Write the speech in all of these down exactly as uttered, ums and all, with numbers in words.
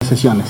sesiones.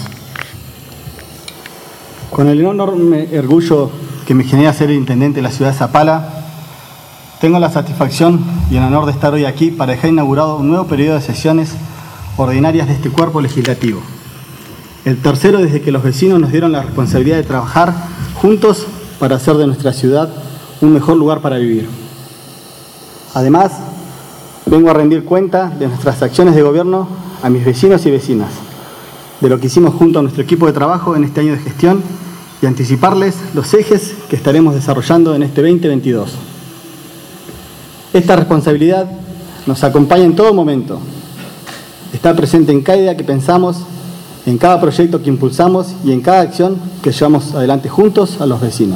Con el enorme orgullo que me genera ser el intendente de la ciudad de Zapala, tengo la satisfacción y el honor de estar hoy aquí para dejar inaugurado un nuevo periodo de sesiones ordinarias de este cuerpo legislativo. El tercero desde que los vecinos nos dieron la responsabilidad de trabajar juntos para hacer de nuestra ciudad un mejor lugar para vivir. Además, vengo a rendir cuenta de nuestras acciones de gobierno a mis vecinos y vecinas, de lo que hicimos junto a nuestro equipo de trabajo en este año de gestión y anticiparles los ejes que estaremos desarrollando en este veinte veintidós. Esta responsabilidad nos acompaña en todo momento. Está presente en cada idea que pensamos, en cada proyecto que impulsamos y en cada acción que llevamos adelante juntos a los vecinos.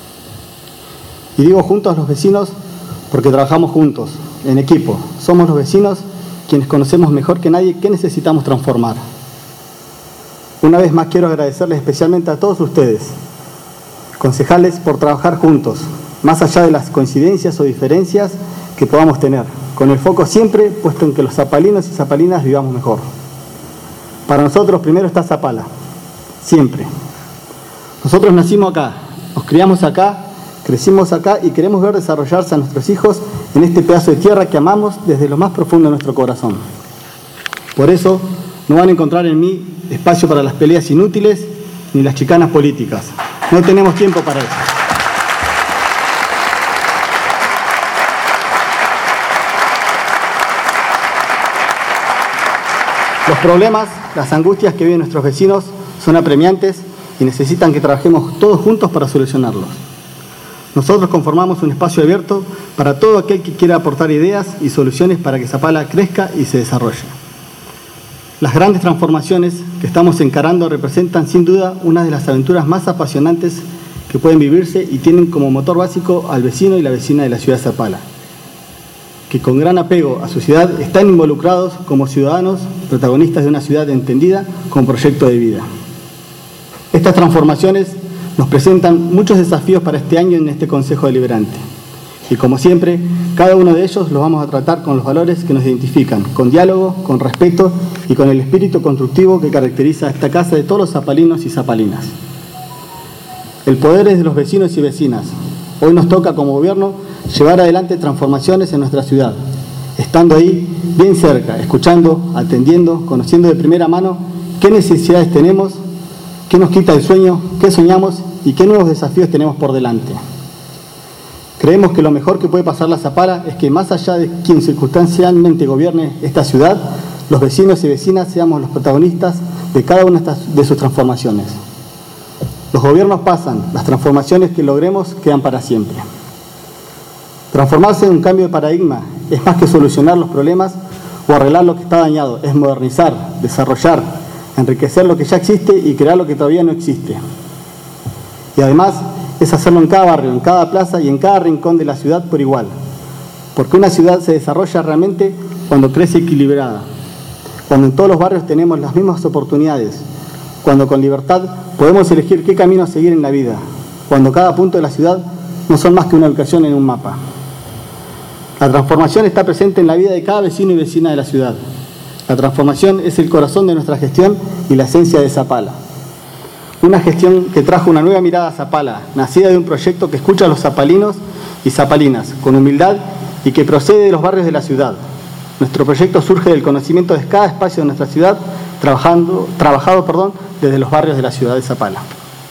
Y digo juntos a los vecinos porque trabajamos juntos, en equipo. Somos los vecinos quienes conocemos mejor que nadie qué necesitamos transformar. Una vez más quiero agradecerles especialmente a todos ustedes, concejales, por trabajar juntos, más allá de las coincidencias o diferencias que podamos tener, con el foco siempre puesto en que los zapalinos y zapalinas vivamos mejor. Para nosotros primero está Zapala, siempre. Nosotros nacimos acá, nos criamos acá, crecimos acá y queremos ver desarrollarse a nuestros hijos en este pedazo de tierra que amamos desde lo más profundo de nuestro corazón. Por eso no van a encontrar en mí espacio para las peleas inútiles ni las chicanas políticas. No tenemos tiempo para eso. Los problemas, las angustias que viven nuestros vecinos son apremiantes y necesitan que trabajemos todos juntos para solucionarlos. Nosotros conformamos un espacio abierto para todo aquel que quiera aportar ideas y soluciones para que Zapala crezca y se desarrolle. Las grandes transformaciones que estamos encarando representan sin duda una de las aventuras más apasionantes que pueden vivirse y tienen como motor básico al vecino y la vecina de la ciudad de Zapala, que con gran apego a su ciudad están involucrados como ciudadanos protagonistas de una ciudad entendida con proyecto de vida. Estas transformaciones nos presentan muchos desafíos para este año en este Consejo Deliberante. Y como siempre, cada uno de ellos los vamos a tratar con los valores que nos identifican, con diálogo, con respeto y con el espíritu constructivo que caracteriza a esta casa de todos los zapalinos y zapalinas. El poder es de los vecinos y vecinas. Hoy nos toca como gobierno llevar adelante transformaciones en nuestra ciudad, estando ahí bien cerca, escuchando, atendiendo, conociendo de primera mano qué necesidades tenemos, qué nos quita el sueño, qué soñamos y qué nuevos desafíos tenemos por delante. Creemos que lo mejor que puede pasar a Zapala es que más allá de quien circunstancialmente gobierne esta ciudad, los vecinos y vecinas seamos los protagonistas de cada una de sus transformaciones. Los gobiernos pasan, las transformaciones que logremos quedan para siempre. Transformarse en un cambio de paradigma es más que solucionar los problemas o arreglar lo que está dañado, es modernizar, desarrollar, enriquecer lo que ya existe y crear lo que todavía no existe. Y además es hacerlo en cada barrio, en cada plaza y en cada rincón de la ciudad por igual. Porque una ciudad se desarrolla realmente cuando crece equilibrada, cuando en todos los barrios tenemos las mismas oportunidades, cuando con libertad podemos elegir qué camino seguir en la vida, cuando cada punto de la ciudad no son más que una ubicación en un mapa. La transformación está presente en la vida de cada vecino y vecina de la ciudad. La transformación es el corazón de nuestra gestión y la esencia de Zapala. Una gestión que trajo una nueva mirada a Zapala, nacida de un proyecto que escucha a los zapalinos y zapalinas con humildad y que procede de los barrios de la ciudad. Nuestro proyecto surge del conocimiento de cada espacio de nuestra ciudad, trabajando, trabajado perdón, desde los barrios de la ciudad de Zapala.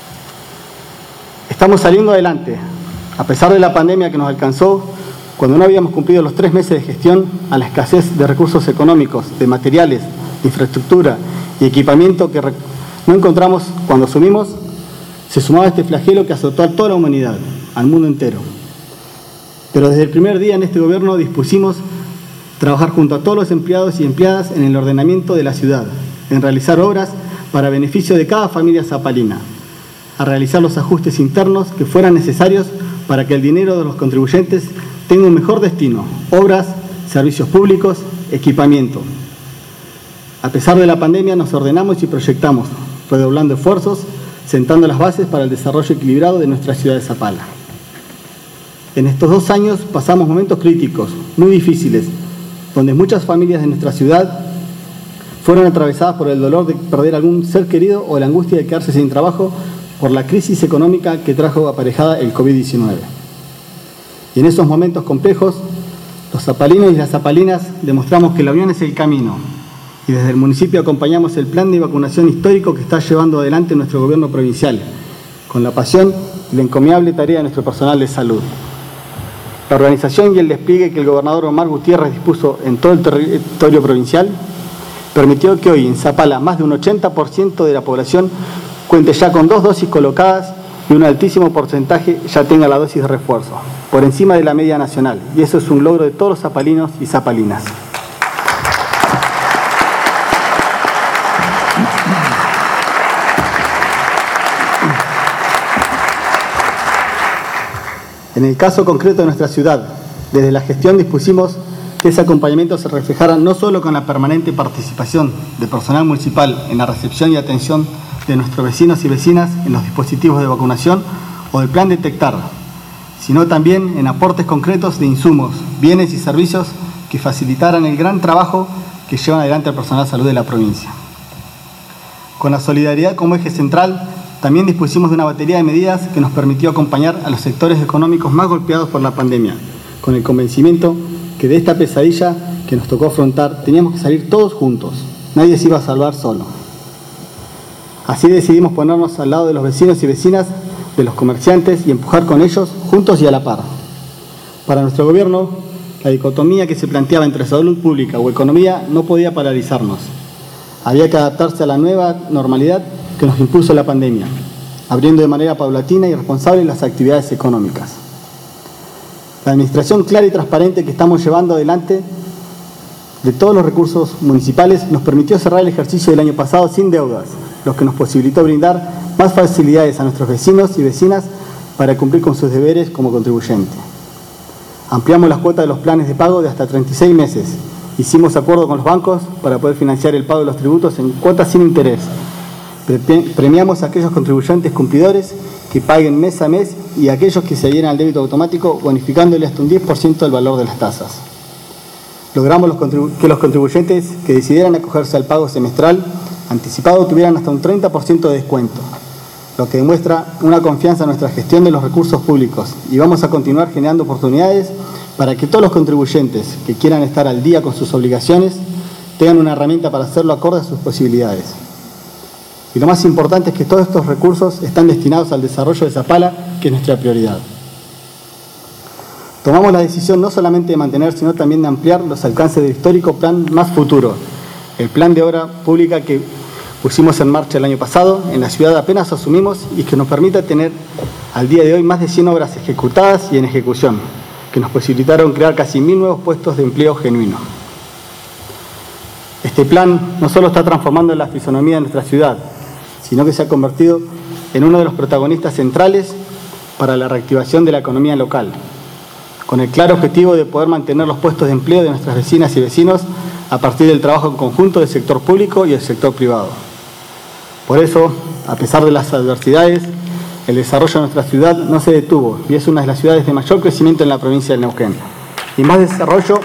Estamos saliendo adelante, a pesar de la pandemia que nos alcanzó, cuando no habíamos cumplido los tres meses de gestión, a la escasez de recursos económicos, de materiales, de infraestructura y equipamiento que no encontramos cuando asumimos, se sumaba este flagelo que azotó a toda la humanidad, al mundo entero. Pero desde el primer día en este gobierno dispusimos trabajar junto a todos los empleados y empleadas en el ordenamiento de la ciudad, en realizar obras para beneficio de cada familia zapalina, a realizar los ajustes internos que fueran necesarios para que el dinero de los contribuyentes tenga un mejor destino, obras, servicios públicos, equipamiento. A pesar de la pandemia nos ordenamos y proyectamos, redoblando esfuerzos, sentando las bases para el desarrollo equilibrado de nuestra ciudad de Zapala. En estos dos años pasamos momentos críticos, muy difíciles, donde muchas familias de nuestra ciudad fueron atravesadas por el dolor de perder algún ser querido o la angustia de quedarse sin trabajo por la crisis económica que trajo aparejada el COVID diecinueve. Y en esos momentos complejos, los zapalinos y las zapalinas demostramos que la unión es el camino, y desde el municipio acompañamos el plan de vacunación histórico que está llevando adelante nuestro gobierno provincial, con la pasión y la encomiable tarea de nuestro personal de salud. La organización y el despliegue que el gobernador Omar Gutiérrez dispuso en todo el territorio provincial permitió que hoy en Zapala más de un ochenta por ciento de la población cuente ya con dos dosis colocadas y un altísimo porcentaje ya tenga la dosis de refuerzo, por encima de la media nacional, y eso es un logro de todos los zapalinos y zapalinas. En el caso concreto de nuestra ciudad, desde la gestión dispusimos que ese acompañamiento se reflejara no solo con la permanente participación de personal municipal en la recepción y atención de nuestros vecinos y vecinas en los dispositivos de vacunación o del plan Detectar, sino también en aportes concretos de insumos, bienes y servicios que facilitaran el gran trabajo que llevan adelante el personal de salud de la provincia. Con la solidaridad como eje central, también dispusimos de una batería de medidas que nos permitió acompañar a los sectores económicos más golpeados por la pandemia, con el convencimiento que de esta pesadilla que nos tocó afrontar teníamos que salir todos juntos, nadie se iba a salvar solo. Así decidimos ponernos al lado de los vecinos y vecinas, de los comerciantes y empujar con ellos juntos y a la par. Para nuestro gobierno, la dicotomía que se planteaba entre salud pública o economía no podía paralizarnos. Había que adaptarse a la nueva normalidad que nos impuso la pandemia, abriendo de manera paulatina y responsable las actividades económicas. La administración clara y transparente que estamos llevando adelante de todos los recursos municipales nos permitió cerrar el ejercicio del año pasado sin deudas, lo que nos posibilitó brindar más facilidades a nuestros vecinos y vecinas para cumplir con sus deberes como contribuyente. Ampliamos las cuotas de los planes de pago de hasta treinta y seis meses. Hicimos acuerdo con los bancos para poder financiar el pago de los tributos en cuotas sin interés. Premiamos a aquellos contribuyentes cumplidores que paguen mes a mes y a aquellos que se adhieran al débito automático, bonificándole hasta un diez por ciento del valor de las tasas. Logramos los que los contribuyentes que decidieran acogerse al pago semestral anticipado tuvieran hasta un treinta por ciento de descuento, lo que demuestra una confianza en nuestra gestión de los recursos públicos, y vamos a continuar generando oportunidades para que todos los contribuyentes que quieran estar al día con sus obligaciones tengan una herramienta para hacerlo acorde a sus posibilidades. Y lo más importante es que todos estos recursos están destinados al desarrollo de Zapala, que es nuestra prioridad. Tomamos la decisión no solamente de mantener, sino también de ampliar los alcances del histórico Plan Más Futuro, el plan de obra pública que pusimos en marcha el año pasado, en la ciudad apenas asumimos, y que nos permite tener al día de hoy más de cien obras ejecutadas y en ejecución, que nos posibilitaron crear casi mil nuevos puestos de empleo genuino. Este plan no solo está transformando la fisonomía de nuestra ciudad, sino que se ha convertido en uno de los protagonistas centrales para la reactivación de la economía local, con el claro objetivo de poder mantener los puestos de empleo de nuestras vecinas y vecinos a partir del trabajo en conjunto del sector público y el sector privado. Por eso, a pesar de las adversidades, el desarrollo de nuestra ciudad no se detuvo y es una de las ciudades de mayor crecimiento en la provincia de Neuquén. Y más desarrollo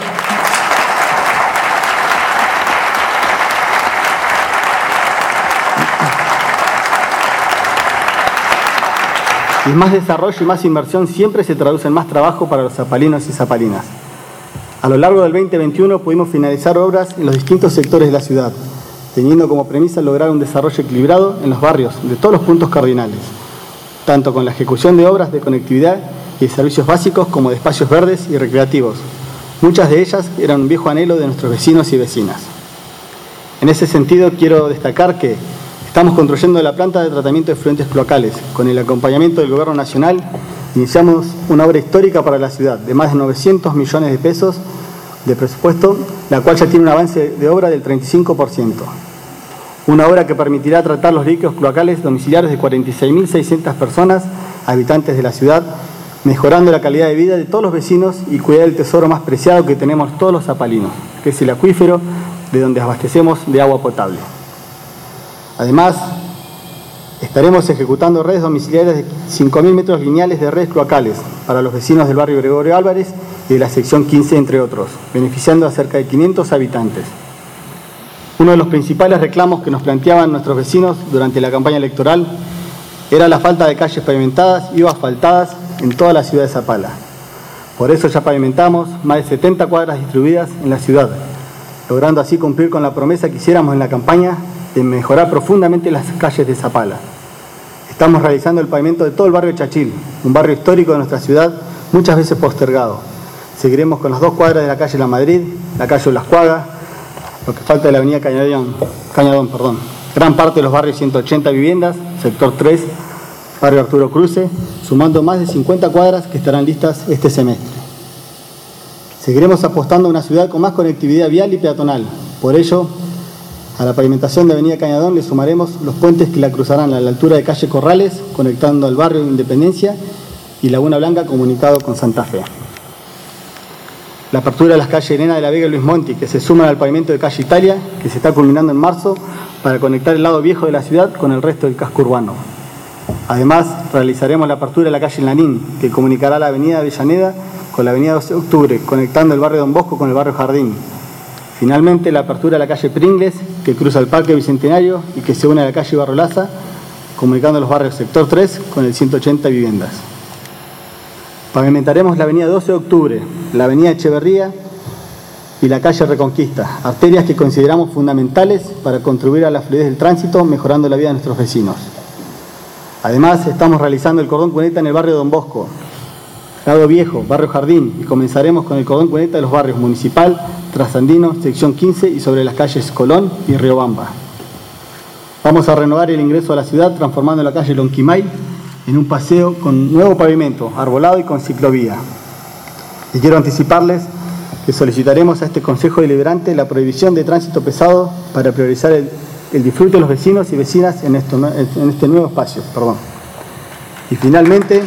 Y más desarrollo y más inversión siempre se traduce en más trabajo para los zapalinos y zapalinas. A lo largo del veinte veintiuno pudimos finalizar obras en los distintos sectores de la ciudad, teniendo como premisa lograr un desarrollo equilibrado en los barrios de todos los puntos cardinales, tanto con la ejecución de obras de conectividad y de servicios básicos como de espacios verdes y recreativos. Muchas de ellas eran un viejo anhelo de nuestros vecinos y vecinas. En ese sentido, quiero destacar que estamos construyendo la planta de tratamiento de efluentes cloacales. Con el acompañamiento del Gobierno Nacional, iniciamos una obra histórica para la ciudad de más de novecientos millones de pesos de presupuesto, la cual ya tiene un avance de obra del treinta y cinco por ciento. Una obra que permitirá tratar los líquidos cloacales domiciliarios de cuarenta y seis mil seiscientas personas, habitantes de la ciudad, mejorando la calidad de vida de todos los vecinos y cuidar el tesoro más preciado que tenemos todos los zapalinos, que es el acuífero de donde abastecemos de agua potable. Además, estaremos ejecutando redes domiciliarias de cinco mil metros lineales de redes cloacales para los vecinos del barrio Gregorio Álvarez y de la sección quince, entre otros, beneficiando a cerca de quinientos habitantes. Uno de los principales reclamos que nos planteaban nuestros vecinos durante la campaña electoral era la falta de calles pavimentadas y o asfaltadas en toda la ciudad de Zapala. Por eso ya pavimentamos más de setenta cuadras distribuidas en la ciudad, logrando así cumplir con la promesa que hiciéramos en la campaña de mejorar profundamente las calles de Zapala. Estamos realizando el pavimento de todo el barrio Chachil, un barrio histórico de nuestra ciudad, muchas veces postergado. Seguiremos con las dos cuadras de la calle La Madrid, la calle Olascuaga, lo que falta de la avenida Cañadón, Cañadón, perdón. Gran parte de los barrios ciento ochenta viviendas, sector tres, barrio Arturo Cruce, sumando más de cincuenta cuadras que estarán listas este semestre. Seguiremos apostando a una ciudad con más conectividad vial y peatonal. Por ello, a la pavimentación de avenida Cañadón le sumaremos los puentes que la cruzarán a la altura de calle Corrales, conectando al barrio de Independencia y Laguna Blanca, comunicado con Santa Fe. La apertura de las calles Elena de la Vega y Luis Monti, que se suman al pavimento de calle Italia, que se está culminando en marzo, para conectar el lado viejo de la ciudad con el resto del casco urbano. Además, realizaremos la apertura de la calle Lanín, que comunicará la avenida Avellaneda con la avenida doce de octubre, conectando el barrio Don Bosco con el barrio Jardín. Finalmente, la apertura de la calle Pringles, que cruza el Parque Bicentenario y que se une a la calle Barro Laza, comunicando los barrios sector tres con el ciento ochenta viviendas. Pavimentaremos la avenida doce de octubre, la avenida Echeverría y la calle Reconquista, arterias que consideramos fundamentales para contribuir a la fluidez del tránsito, mejorando la vida de nuestros vecinos. Además, estamos realizando el cordón cuneta en el barrio Don Bosco, Lado Viejo, barrio Jardín, y comenzaremos con el cordón cuneta de los barrios Municipal, Trasandino, sección quince y sobre las calles Colón y Riobamba. Vamos a renovar el ingreso a la ciudad transformando la calle Lonquimay en un paseo con nuevo pavimento, arbolado y con ciclovía. Y quiero anticiparles que solicitaremos a este Consejo Deliberante la prohibición de tránsito pesado para priorizar el, el disfrute de los vecinos y vecinas en, esto, en este nuevo espacio. Perdón. Y finalmente,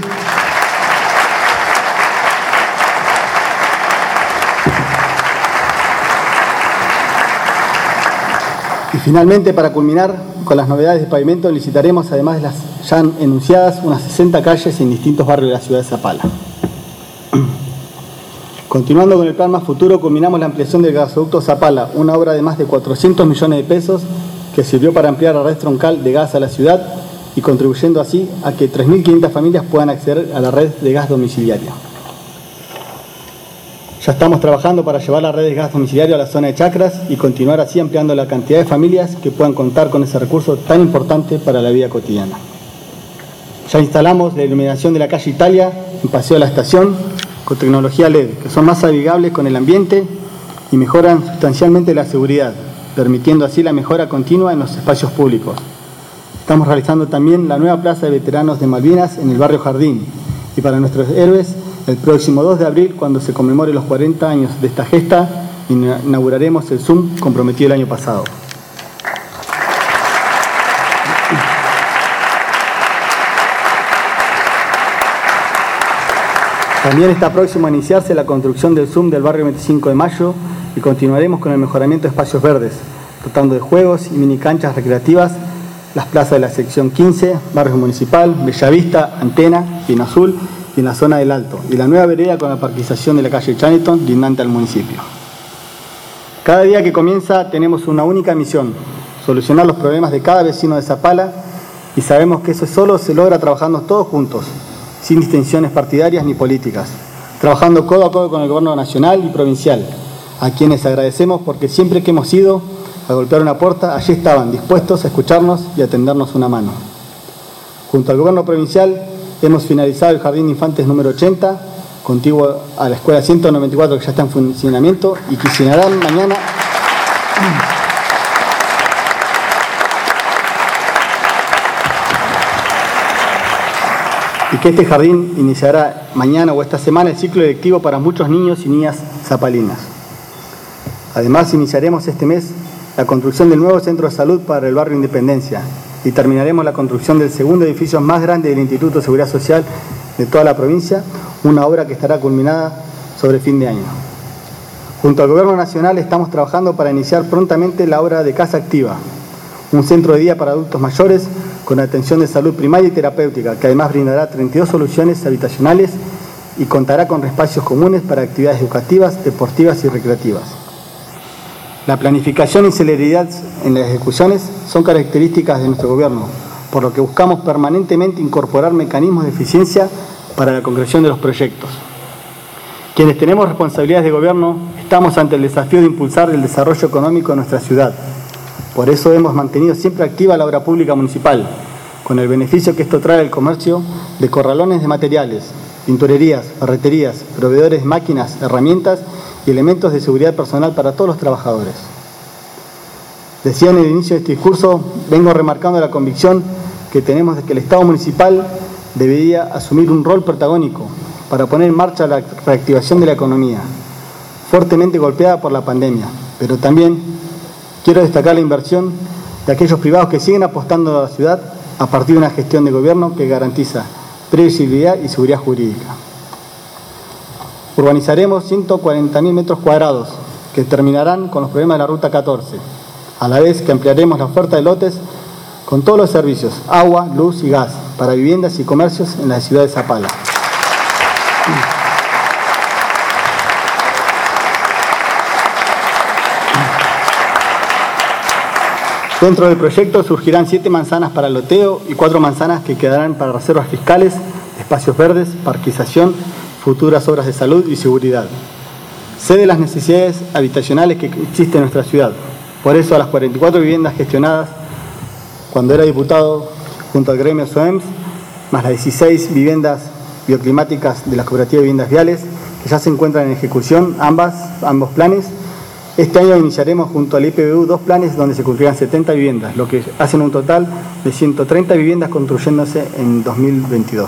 y finalmente, para culminar con las novedades de pavimento, licitaremos, además de las ya enunciadas, unas sesenta calles en distintos barrios de la ciudad de Zapala. Continuando con el plan Más Futuro, culminamos la ampliación del gasoducto Zapala, una obra de más de cuatrocientos millones de pesos que sirvió para ampliar la red troncal de gas a la ciudad y contribuyendo así a que tres mil quinientas familias puedan acceder a la red de gas domiciliaria. Ya estamos trabajando para llevar la red de gas domiciliario a la zona de Chacras y continuar así ampliando la cantidad de familias que puedan contar con ese recurso tan importante para la vida cotidiana. Ya instalamos la iluminación de la calle Italia en Paseo de la Estación con tecnología L E D, que son más amigables con el ambiente y mejoran sustancialmente la seguridad, permitiendo así la mejora continua en los espacios públicos. Estamos realizando también la nueva plaza de veteranos de Malvinas en el barrio Jardín, y para nuestros héroes, el próximo dos de abril, cuando se conmemore los cuarenta años de esta gesta, inauguraremos el Zoom comprometido el año pasado. También está próximo a iniciarse la construcción del Zoom del barrio veinticinco de mayo y continuaremos con el mejoramiento de espacios verdes, dotando de juegos y mini canchas recreativas las plazas de la sección quince, barrio municipal, Bellavista, Antena, Bien Azul y en la zona del Alto, y la nueva vereda con la parquización de la calle Chaniton, lindante al municipio. Cada día que comienza tenemos una única misión: solucionar los problemas de cada vecino de Zapala, y sabemos que eso solo se logra trabajando todos juntos, sin distinciones partidarias ni políticas, trabajando codo a codo con el gobierno nacional y provincial, a quienes agradecemos porque siempre que hemos ido a golpear una puerta, allí estaban dispuestos a escucharnos y a tendernos una mano. Junto al gobierno provincial hemos finalizado el Jardín de Infantes número ochenta, contiguo a la escuela ciento noventa y cuatro que ya está en funcionamiento y que iniciarán mañana y que este jardín iniciará mañana o esta semana el ciclo lectivo para muchos niños y niñas zapalinas. Además, iniciaremos este mes la construcción del nuevo centro de salud para el barrio Independencia y terminaremos la construcción del segundo edificio más grande del Instituto de Seguridad Social de toda la provincia, una obra que estará culminada sobre fin de año. Junto al Gobierno Nacional estamos trabajando para iniciar prontamente la obra de Casa Activa, un centro de día para adultos mayores con atención de salud primaria y terapéutica, que además brindará treinta y dos soluciones habitacionales y contará con espacios comunes para actividades educativas, deportivas y recreativas. La planificación y celeridad en las ejecuciones son características de nuestro gobierno, por lo que buscamos permanentemente incorporar mecanismos de eficiencia para la concreción de los proyectos. Quienes tenemos responsabilidades de gobierno estamos ante el desafío de impulsar el desarrollo económico de nuestra ciudad. Por eso hemos mantenido siempre activa la obra pública municipal, con el beneficio que esto trae al comercio de corralones de materiales, pinturerías, ferreterías, proveedores de máquinas, herramientas y elementos de seguridad personal para todos los trabajadores. Decía en el inicio de este discurso, vengo remarcando la convicción que tenemos de que el Estado municipal debería asumir un rol protagónico para poner en marcha la reactivación de la economía, fuertemente golpeada por la pandemia, pero también quiero destacar la inversión de aquellos privados que siguen apostando a la ciudad a partir de una gestión de gobierno que garantiza previsibilidad y seguridad jurídica. Urbanizaremos ciento cuarenta mil metros cuadrados que terminarán con los problemas de la Ruta catorce, a la vez que ampliaremos la oferta de lotes con todos los servicios, agua, luz y gas, para viviendas y comercios en la ciudad de Zapala. Dentro del proyecto surgirán siete manzanas para loteo y cuatro manzanas que quedarán para reservas fiscales, espacios verdes, parquización, futuras obras de salud y seguridad. Sé de las necesidades habitacionales que existen en nuestra ciudad. Por eso a las cuarenta y cuatro viviendas gestionadas cuando era diputado junto al gremio S O E M S, más las dieciséis viviendas bioclimáticas de las cooperativas de viviendas viales, que ya se encuentran en ejecución, ambas, ambos planes. Este año iniciaremos junto al I P B U dos planes donde se construirán setenta viviendas, lo que hacen un total de ciento treinta viviendas construyéndose en dos mil veintidós.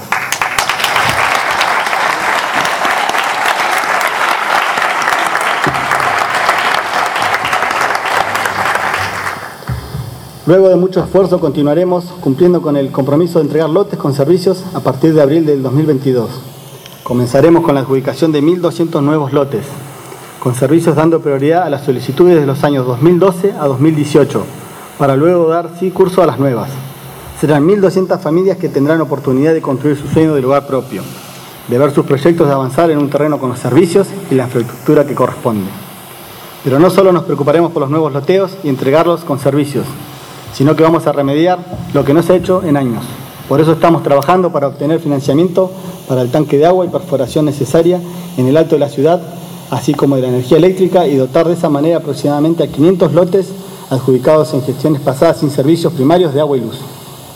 Luego de mucho esfuerzo continuaremos cumpliendo con el compromiso de entregar lotes con servicios a partir de abril del dos mil veintidós. Comenzaremos con la adjudicación de mil doscientos nuevos lotes, con servicios dando prioridad a las solicitudes de los años dos mil doce a dos mil dieciocho, para luego dar sí curso a las nuevas. Serán mil doscientas familias que tendrán oportunidad de construir su sueño del hogar propio, de ver sus proyectos de avanzar en un terreno con los servicios y la infraestructura que corresponde. Pero no solo nos preocuparemos por los nuevos loteos y entregarlos con servicios, sino que vamos a remediar lo que no se ha hecho en años. Por eso estamos trabajando para obtener financiamiento para el tanque de agua y perforación necesaria en el alto de la ciudad, así como de la energía eléctrica, y dotar de esa manera aproximadamente a quinientos lotes adjudicados en gestiones pasadas sin servicios primarios de agua y luz.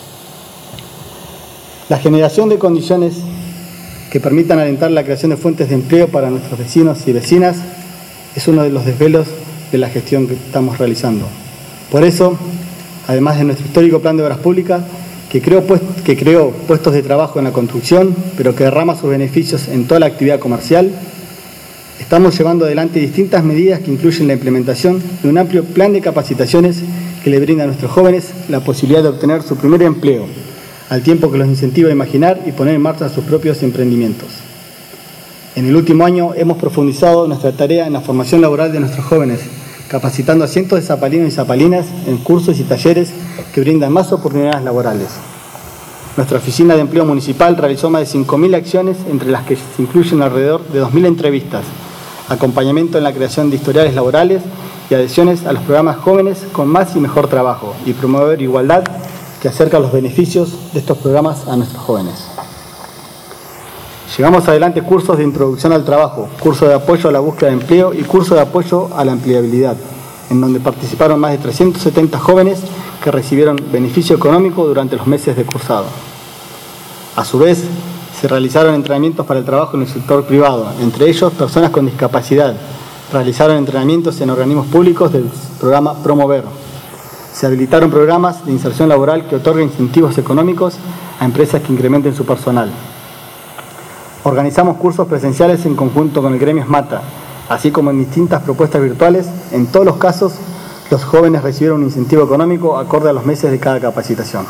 La generación de condiciones que permitan alentar la creación de fuentes de empleo para nuestros vecinos y vecinas es uno de los desvelos de la gestión que estamos realizando. Por eso, además de nuestro histórico plan de obras públicas, que creó, pues, que creó puestos de trabajo en la construcción, pero que derrama sus beneficios en toda la actividad comercial, estamos llevando adelante distintas medidas que incluyen la implementación de un amplio plan de capacitaciones que le brinda a nuestros jóvenes la posibilidad de obtener su primer empleo, al tiempo que los incentiva a imaginar y poner en marcha sus propios emprendimientos. En el último año hemos profundizado nuestra tarea en la formación laboral de nuestros jóvenes, capacitando a cientos de zapalinos y zapalinas en cursos y talleres que brindan más oportunidades laborales. Nuestra oficina de empleo municipal realizó más de cinco mil acciones, entre las que se incluyen alrededor de dos mil entrevistas, acompañamiento en la creación de historiales laborales y adhesiones a los programas jóvenes con más y mejor trabajo, y promover igualdad que acerca los beneficios de estos programas a nuestros jóvenes. Llevamos adelante cursos de introducción al trabajo, curso de apoyo a la búsqueda de empleo y curso de apoyo a la empleabilidad, en donde participaron más de trescientos setenta jóvenes que recibieron beneficio económico durante los meses de cursado. A su vez, se realizaron entrenamientos para el trabajo en el sector privado, entre ellos personas con discapacidad. Realizaron entrenamientos en organismos públicos del programa Promover. Se habilitaron programas de inserción laboral que otorguen incentivos económicos a empresas que incrementen su personal. Organizamos cursos presenciales en conjunto con el gremio SMATA, así como en distintas propuestas virtuales. En todos los casos, los jóvenes recibieron un incentivo económico acorde a los meses de cada capacitación.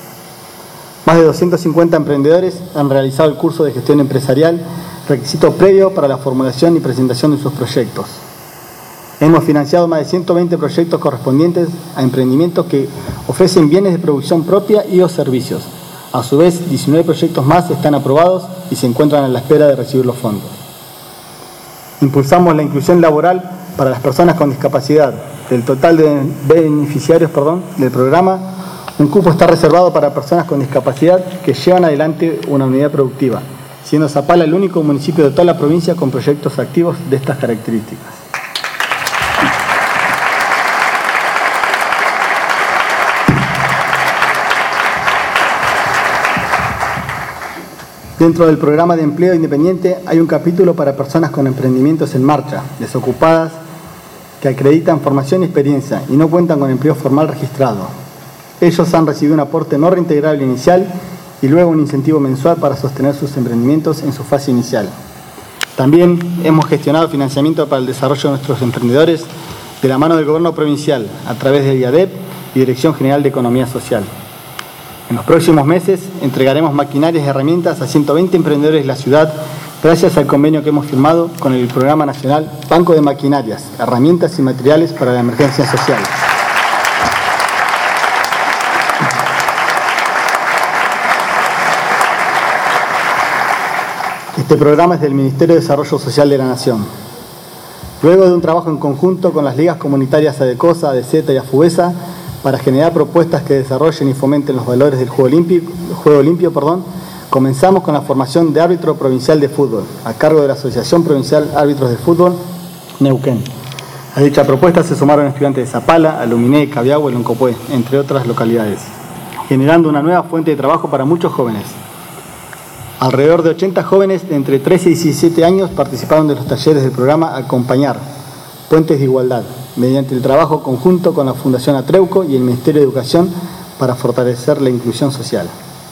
Más de doscientos cincuenta emprendedores han realizado el curso de gestión empresarial, requisito previo para la formulación y presentación de sus proyectos. Hemos financiado más de ciento veinte proyectos correspondientes a emprendimientos que ofrecen bienes de producción propia y o servicios. A su vez, diecinueve proyectos más están aprobados y se encuentran a la espera de recibir los fondos. Impulsamos la inclusión laboral para las personas con discapacidad, del total de beneficiarios perdón, del programa, un cupo está reservado para personas con discapacidad que llevan adelante una unidad productiva, siendo Zapala el único municipio de toda la provincia con proyectos activos de estas características. Dentro del programa de empleo independiente hay un capítulo para personas con emprendimientos en marcha, desocupadas, que acreditan formación y experiencia y no cuentan con empleo formal registrado. Ellos han recibido un aporte no reintegrable inicial y luego un incentivo mensual para sostener sus emprendimientos en su fase inicial. También hemos gestionado financiamiento para el desarrollo de nuestros emprendedores de la mano del Gobierno provincial a través del I A D E P y Dirección General de Economía Social. En los próximos meses entregaremos maquinarias y herramientas a ciento veinte emprendedores de la ciudad gracias al convenio que hemos firmado con el Programa Nacional Banco de Maquinarias, Herramientas y Materiales para la Emergencia Social. Este programa es del Ministerio de Desarrollo Social de la Nación. Luego de un trabajo en conjunto con las ligas comunitarias ADECOSA, ADECETA y AFUBESA, para generar propuestas que desarrollen y fomenten los valores del juego limpio, juego limpio perdón, comenzamos con la formación de árbitro provincial de fútbol, a cargo de la Asociación Provincial Árbitros de Fútbol, Neuquén. A dicha propuesta se sumaron estudiantes de Zapala, Aluminé, Cabiagua y Loncopué, entre otras localidades, generando una nueva fuente de trabajo para muchos jóvenes. Alrededor de ochenta jóvenes de entre trece y diecisiete años participaron de los talleres del programa Acompañar, Puentes de Igualdad, mediante el trabajo conjunto con la Fundación Atreuco y el Ministerio de Educación para fortalecer la inclusión social.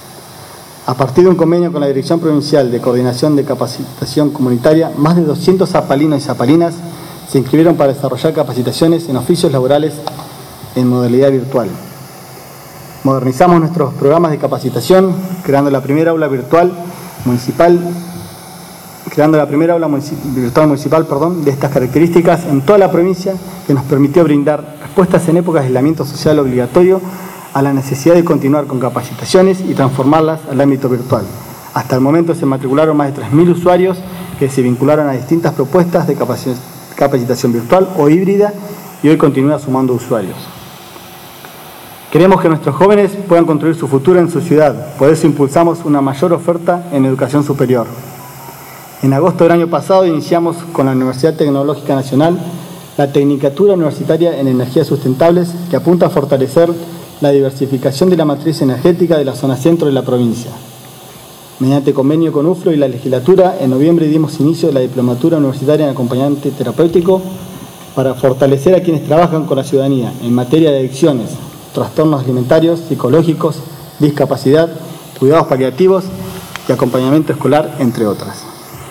A partir de un convenio con la Dirección Provincial de Coordinación de Capacitación Comunitaria, más de doscientos zapalinos y zapalinas se inscribieron para desarrollar capacitaciones en oficios laborales en modalidad virtual. Modernizamos nuestros programas de capacitación, creando la primera aula virtual municipal creando la primera aula virtual municipal perdón, de estas características en toda la provincia, que nos permitió brindar respuestas en épocas de aislamiento social obligatorio a la necesidad de continuar con capacitaciones y transformarlas al ámbito virtual. Hasta el momento se matricularon más de tres mil usuarios que se vincularon a distintas propuestas de capacitación virtual o híbrida y hoy continúa sumando usuarios. Queremos que nuestros jóvenes puedan construir su futuro en su ciudad, por eso impulsamos una mayor oferta en educación superior. En agosto del año pasado iniciamos con la Universidad Tecnológica Nacional la Tecnicatura Universitaria en Energías Sustentables, que apunta a fortalecer la diversificación de la matriz energética de la zona centro de la provincia. Mediante convenio con U F R O y la legislatura, en noviembre dimos inicio a la Diplomatura Universitaria en Acompañante Terapéutico para fortalecer a quienes trabajan con la ciudadanía en materia de adicciones, trastornos alimentarios, psicológicos, discapacidad, cuidados paliativos y acompañamiento escolar, entre otras.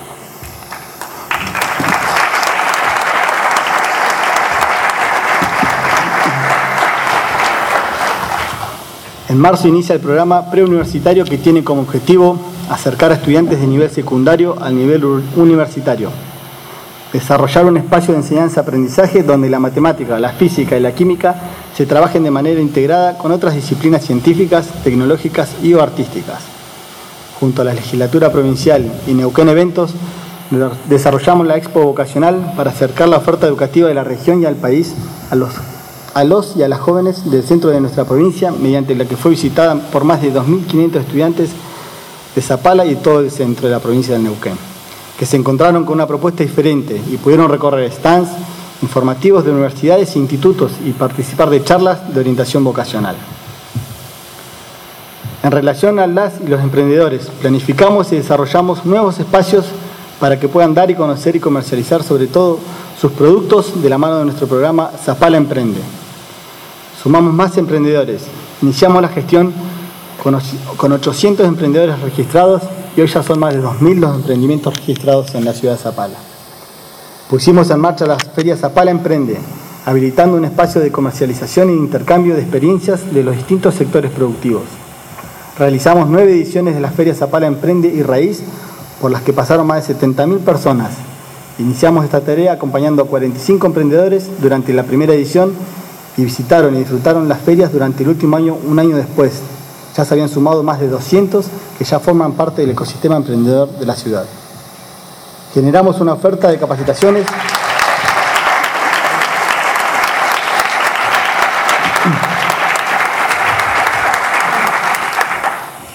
En marzo inicia el programa preuniversitario que tiene como objetivo acercar a estudiantes de nivel secundario al nivel universitario. Desarrollar un espacio de enseñanza-aprendizaje donde la matemática, la física y la química se trabajen de manera integrada con otras disciplinas científicas, tecnológicas y o artísticas. Junto a la legislatura provincial y Neuquén Eventos, desarrollamos la Expo Vocacional para acercar la oferta educativa de la región y al país a los a los y a las jóvenes del centro de nuestra provincia, mediante la que fue visitada por más de dos mil quinientos estudiantes de Zapala y todo el centro de la provincia del Neuquén, que se encontraron con una propuesta diferente y pudieron recorrer stands informativos de universidades e institutos y participar de charlas de orientación vocacional. En relación a las y los emprendedores, planificamos y desarrollamos nuevos espacios para que puedan dar y conocer y comercializar sobre todo sus productos de la mano de nuestro programa Zapala Emprende. Sumamos más emprendedores. Iniciamos la gestión con ochocientos emprendedores registrados y hoy ya son más de dos mil los emprendimientos registrados en la ciudad de Zapala. Pusimos en marcha las ferias Zapala Emprende, habilitando un espacio de comercialización e intercambio de experiencias de los distintos sectores productivos. Realizamos nueve ediciones de las ferias Zapala Emprende y Raíz, por las que pasaron más de setenta mil personas. Iniciamos esta tarea acompañando a cuarenta y cinco emprendedores durante la primera edición y visitaron y disfrutaron las ferias durante el último año, un año después. Ya se habían sumado más de doscientos que ya forman parte del ecosistema emprendedor de la ciudad. Generamos una oferta de capacitaciones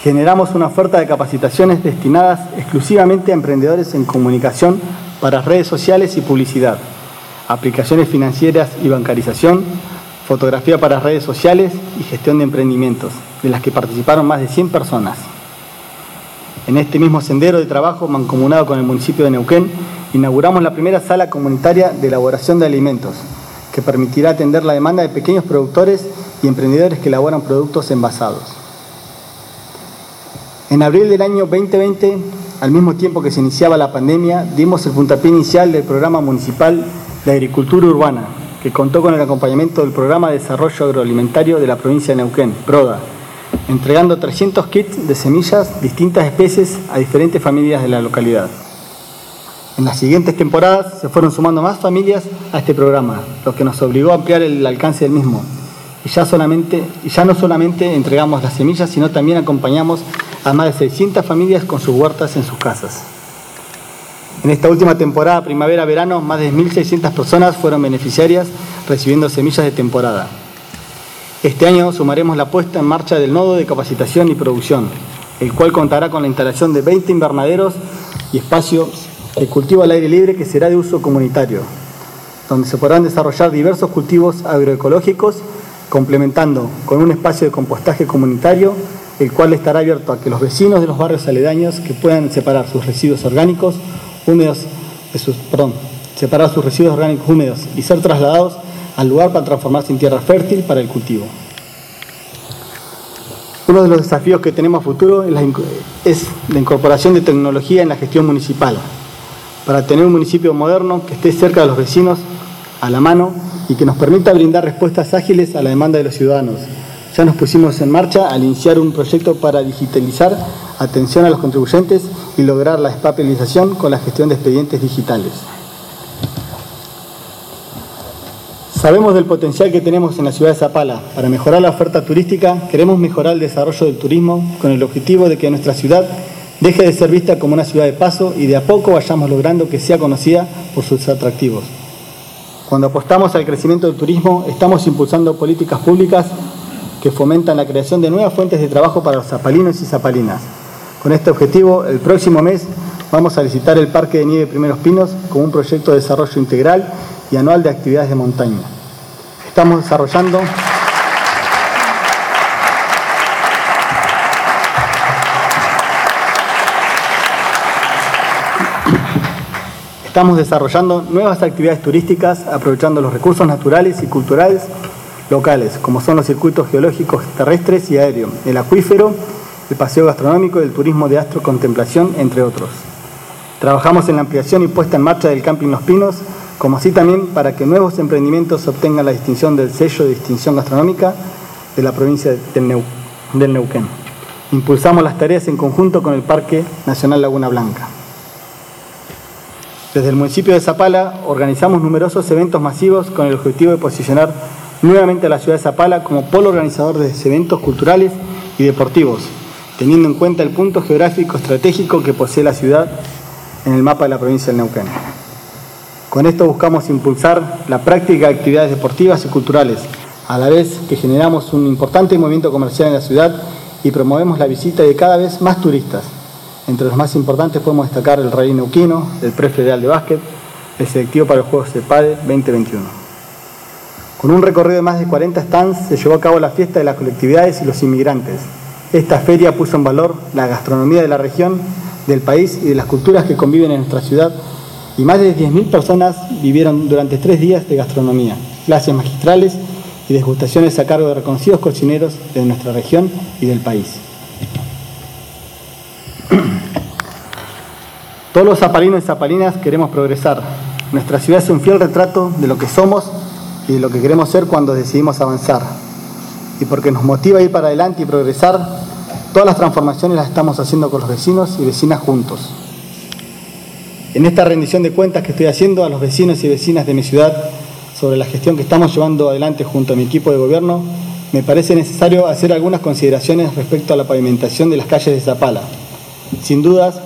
Generamos una oferta de capacitaciones destinadas exclusivamente a emprendedores en comunicación para redes sociales y publicidad, aplicaciones financieras y bancarización, fotografía para redes sociales y gestión de emprendimientos, de las que participaron más de cien personas. En este mismo sendero de trabajo, mancomunado con el municipio de Neuquén, inauguramos la primera sala comunitaria de elaboración de alimentos, que permitirá atender la demanda de pequeños productores y emprendedores que elaboran productos envasados. En abril del año veinte veinte, al mismo tiempo que se iniciaba la pandemia, dimos el puntapié inicial del Programa Municipal de Agricultura Urbana, que contó con el acompañamiento del Programa de Desarrollo Agroalimentario de la provincia de Neuquén, PRODA, entregando trescientos kits de semillas, distintas especies, a diferentes familias de la localidad. En las siguientes temporadas se fueron sumando más familias a este programa, lo que nos obligó a ampliar el alcance del mismo. Y ya, solamente, y ya no solamente entregamos las semillas, sino también acompañamos a más de seiscientas familias con sus huertas en sus casas. En esta última temporada, primavera-verano, más de mil seiscientas personas fueron beneficiarias recibiendo semillas de temporada. Este año sumaremos la puesta en marcha del nodo de capacitación y producción, el cual contará con la instalación de veinte invernaderos y espacio de cultivo al aire libre que será de uso comunitario, donde se podrán desarrollar diversos cultivos agroecológicos, complementando con un espacio de compostaje comunitario, el cual estará abierto a que los vecinos de los barrios aledaños que puedan separar sus residuos orgánicos húmedos, de sus, perdón, separar sus residuos orgánicos húmedos y ser trasladados al lugar para transformarse en tierra fértil para el cultivo. Uno de los desafíos que tenemos a futuro es la, es la incorporación de tecnología en la gestión municipal, para tener un municipio moderno que esté cerca de los vecinos, a la mano, y que nos permita brindar respuestas ágiles a la demanda de los ciudadanos. Ya nos pusimos en marcha al iniciar un proyecto para digitalizar atención a los contribuyentes y lograr la espapelización con la gestión de expedientes digitales. Sabemos del potencial que tenemos en la ciudad de Zapala. Para mejorar la oferta turística, queremos mejorar el desarrollo del turismo con el objetivo de que nuestra ciudad deje de ser vista como una ciudad de paso y de a poco vayamos logrando que sea conocida por sus atractivos. Cuando apostamos al crecimiento del turismo, estamos impulsando políticas públicas que fomentan la creación de nuevas fuentes de trabajo para los zapalinos y zapalinas. Con este objetivo, el próximo mes vamos a licitar el Parque de Nieve Primeros Pinos como un proyecto de desarrollo integral y anual de actividades de montaña. Estamos desarrollando Estamos desarrollando nuevas actividades turísticas aprovechando los recursos naturales y culturales locales, como son los circuitos geológicos terrestres y aéreos, el acuífero, el paseo gastronómico y el turismo de astrocontemplación, entre otros. Trabajamos en la ampliación y puesta en marcha del Camping Los Pinos, como así también para que nuevos emprendimientos obtengan la distinción del sello de distinción gastronómica de la provincia del, Neu del Neuquén. Impulsamos las tareas en conjunto con el Parque Nacional Laguna Blanca. Desde el municipio de Zapala organizamos numerosos eventos masivos con el objetivo de posicionar nuevamente a la ciudad de Zapala como polo organizador de eventos culturales y deportivos, teniendo en cuenta el punto geográfico estratégico que posee la ciudad en el mapa de la provincia del Neuquén. Con esto buscamos impulsar la práctica de actividades deportivas y culturales, a la vez que generamos un importante movimiento comercial en la ciudad y promovemos la visita de cada vez más turistas. Entre los más importantes podemos destacar el Rally Neuquino, el Prefederal de Básquet, el selectivo para los Juegos de Pádel veinte veintiuno. Con un recorrido de más de cuarenta stands se llevó a cabo la fiesta de las colectividades y los inmigrantes. Esta feria puso en valor la gastronomía de la región, del país y de las culturas que conviven en nuestra ciudad, y más de diez mil personas vivieron durante tres días de gastronomía, clases magistrales y degustaciones a cargo de reconocidos cocineros de nuestra región y del país. Todos los zapalinos y zapalinas queremos progresar. Nuestra ciudad es un fiel retrato de lo que somos y de lo que queremos ser cuando decidimos avanzar. Y porque nos motiva a ir para adelante y progresar, todas las transformaciones las estamos haciendo con los vecinos y vecinas juntos. En esta rendición de cuentas que estoy haciendo a los vecinos y vecinas de mi ciudad sobre la gestión que estamos llevando adelante junto a mi equipo de gobierno, me parece necesario hacer algunas consideraciones respecto a la pavimentación de las calles de Zapala. Sin dudas,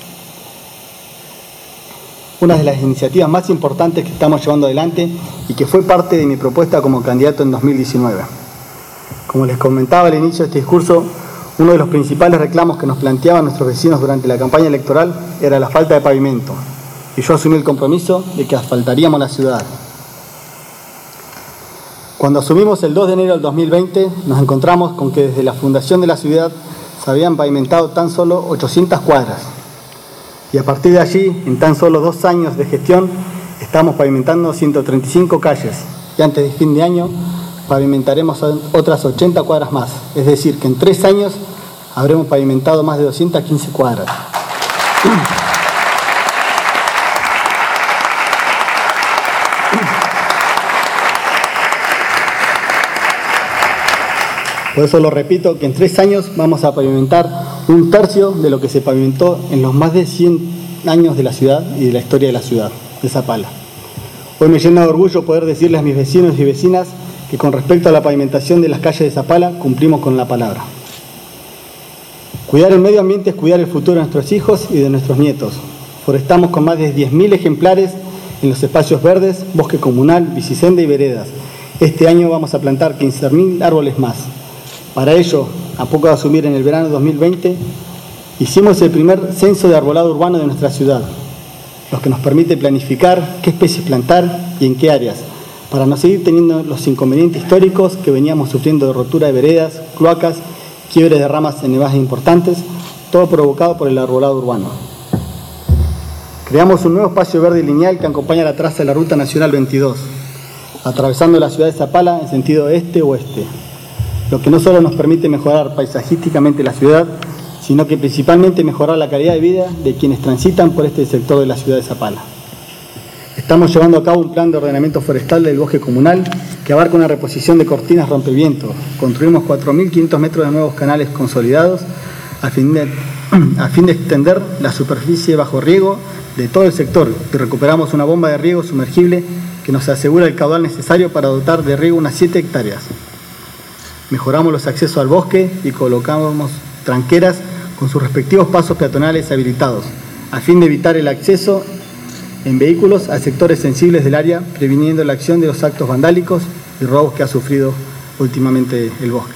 una de las iniciativas más importantes que estamos llevando adelante y que fue parte de mi propuesta como candidato en dos mil diecinueve. Como les comentaba al inicio de este discurso, Uno de los principales reclamos que nos planteaban nuestros vecinos durante la campaña electoral era la falta de pavimento, y yo asumí el compromiso de que asfaltaríamos la ciudad. Cuando asumimos el dos de enero del dos mil veinte, nos encontramos con que desde la fundación de la ciudad se habían pavimentado tan solo ochocientas cuadras. Y a partir de allí, en tan solo dos años de gestión, estamos pavimentando ciento treinta y cinco calles. Y antes de fin de año, pavimentaremos otras ochenta cuadras más. Es decir, que en tres años habremos pavimentado más de doscientas quince cuadras. Por eso lo repito, que en tres años vamos a pavimentar un tercio de lo que se pavimentó en los más de cien años de la ciudad y de la historia de la ciudad, de Zapala. Hoy me llena de orgullo poder decirles a mis vecinos y vecinas que con respecto a la pavimentación de las calles de Zapala cumplimos con la palabra. Cuidar el medio ambiente es cuidar el futuro de nuestros hijos y de nuestros nietos. Forestamos con más de diez mil ejemplares en los espacios verdes, bosque comunal, bicisenda y veredas. Este año vamos a plantar quince mil árboles más. Para ello, a poco de asumir en el verano de dos mil veinte, hicimos el primer censo de arbolado urbano de nuestra ciudad, lo que nos permite planificar qué especies plantar y en qué áreas, para no seguir teniendo los inconvenientes históricos que veníamos sufriendo de rotura de veredas, cloacas, quiebres de ramas en nevadas importantes, todo provocado por el arbolado urbano. Creamos un nuevo espacio verde lineal que acompaña la traza de la Ruta Nacional veintidós, atravesando la ciudad de Zapala en sentido este-oeste, lo que no solo nos permite mejorar paisajísticamente la ciudad, sino que principalmente mejorar la calidad de vida de quienes transitan por este sector de la ciudad de Zapala. Estamos llevando a cabo un plan de ordenamiento forestal del bosque comunal que abarca una reposición de cortinas rompeviento. Construimos cuatro mil quinientos metros de nuevos canales consolidados a fin de, a fin de extender la superficie bajo riego de todo el sector y recuperamos una bomba de riego sumergible que nos asegura el caudal necesario para dotar de riego unas siete hectáreas. Mejoramos los accesos al bosque y colocamos tranqueras con sus respectivos pasos peatonales habilitados, a fin de evitar el acceso en vehículos a sectores sensibles del área, previniendo la acción de los actos vandálicos y robos que ha sufrido últimamente el bosque.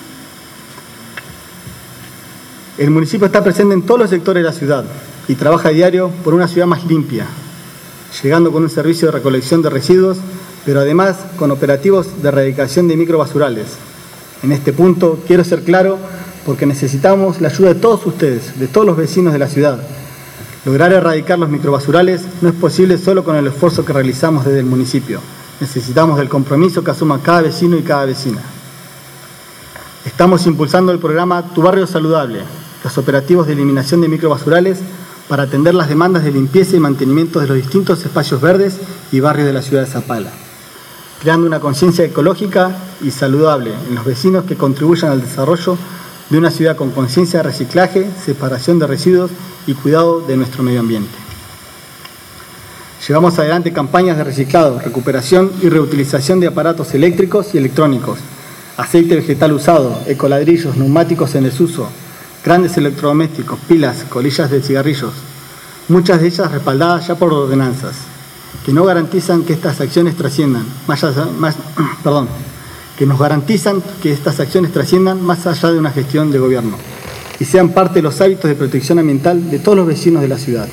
El municipio está presente en todos los sectores de la ciudad y trabaja a diario por una ciudad más limpia, llegando con un servicio de recolección de residuos, pero además con operativos de erradicación de microbasurales. En este punto quiero ser claro porque necesitamos la ayuda de todos ustedes, de todos los vecinos de la ciudad. Lograr erradicar los microbasurales no es posible solo con el esfuerzo que realizamos desde el municipio. Necesitamos del compromiso que asuma cada vecino y cada vecina. Estamos impulsando el programa Tu Barrio Saludable, los operativos de eliminación de microbasurales para atender las demandas de limpieza y mantenimiento de los distintos espacios verdes y barrios de la ciudad de Zapala, creando una conciencia ecológica y saludable en los vecinos que contribuyan al desarrollo de una ciudad con conciencia de reciclaje, separación de residuos y cuidado de nuestro medio ambiente. Llevamos adelante campañas de reciclado, recuperación y reutilización de aparatos eléctricos y electrónicos, aceite vegetal usado, ecoladrillos, neumáticos en desuso, grandes electrodomésticos, pilas, colillas de cigarrillos, muchas de ellas respaldadas ya por ordenanzas, que no garantizan que estas acciones trasciendan, más allá, más, perdón, que nos garantizan que estas acciones trasciendan más allá de una gestión de gobierno y sean parte de los hábitos de protección ambiental de todos los vecinos de la ciudad.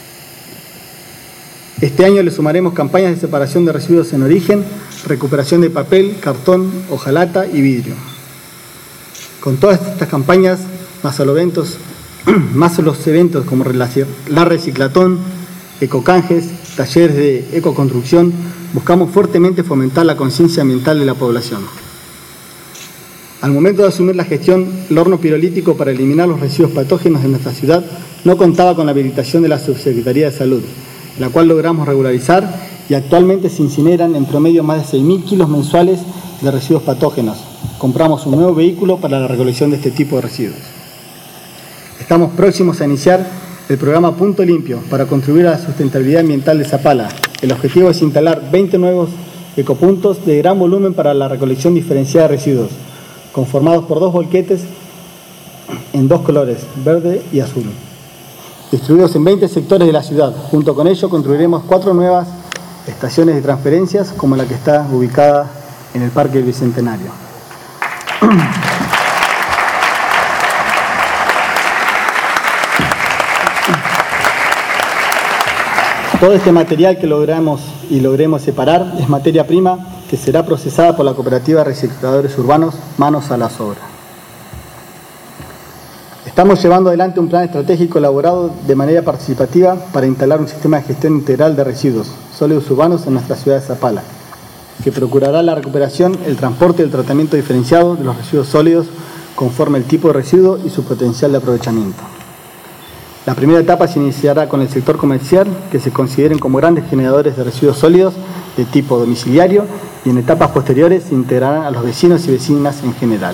Este año le sumaremos campañas de separación de residuos en origen, recuperación de papel, cartón, hojalata y vidrio. Con todas estas campañas, más a los eventos, más a los eventos como la reciclatón, ecocanjes, talleres de ecoconstrucción, buscamos fuertemente fomentar la conciencia ambiental de la población. Al momento de asumir la gestión, el horno pirolítico para eliminar los residuos patógenos de nuestra ciudad no contaba con la habilitación de la Subsecretaría de Salud, la cual logramos regularizar y actualmente se incineran en promedio más de seis mil kilos mensuales de residuos patógenos. Compramos un nuevo vehículo para la recolección de este tipo de residuos. Estamos próximos a iniciar el programa Punto Limpio para contribuir a la sustentabilidad ambiental de Zapala. El objetivo es instalar veinte nuevos ecopuntos de gran volumen para la recolección diferenciada de residuos, conformados por dos volquetes en dos colores, verde y azul, distribuidos en veinte sectores de la ciudad. Junto con ello construiremos cuatro nuevas estaciones de transferencias, como la que está ubicada en el Parque del Bicentenario. Todo este material que logramos y logremos separar es materia prima que será procesada por la Cooperativa de Recicladores Urbanos Manos a las Obras. Estamos llevando adelante un plan estratégico elaborado de manera participativa para instalar un sistema de gestión integral de residuos sólidos urbanos en nuestra ciudad de Zapala, que procurará la recuperación, el transporte y el tratamiento diferenciado de los residuos sólidos conforme el tipo de residuo y su potencial de aprovechamiento. La primera etapa se iniciará con el sector comercial, que se consideren como grandes generadores de residuos sólidos de tipo domiciliario, y en etapas posteriores se integrarán a los vecinos y vecinas en general.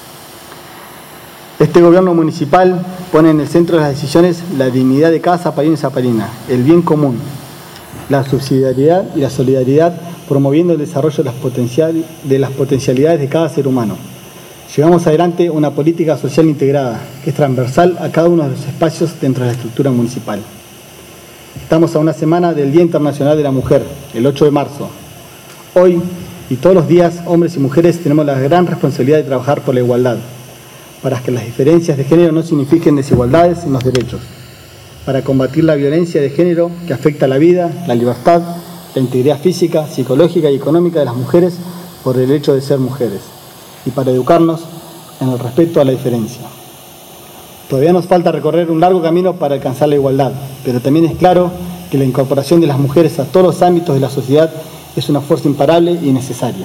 Este gobierno municipal pone en el centro de las decisiones la dignidad de cada zapalino y zapalina, el bien común, la subsidiariedad y la solidaridad, promoviendo el desarrollo de las, potencial, de las potencialidades de cada ser humano. Llevamos adelante una política social integrada, que es transversal a cada uno de los espacios dentro de la estructura municipal. Estamos a una semana del Día Internacional de la Mujer, el ocho de marzo. Hoy y todos los días, hombres y mujeres tenemos la gran responsabilidad de trabajar por la igualdad, para que las diferencias de género no signifiquen desigualdades en los derechos, para combatir la violencia de género que afecta la vida, la libertad, la integridad física, psicológica y económica de las mujeres por el hecho de ser mujeres, y para educarnos en el respeto a la diferencia. Todavía nos falta recorrer un largo camino para alcanzar la igualdad, pero también es claro que la incorporación de las mujeres a todos los ámbitos de la sociedad es una fuerza imparable y necesaria.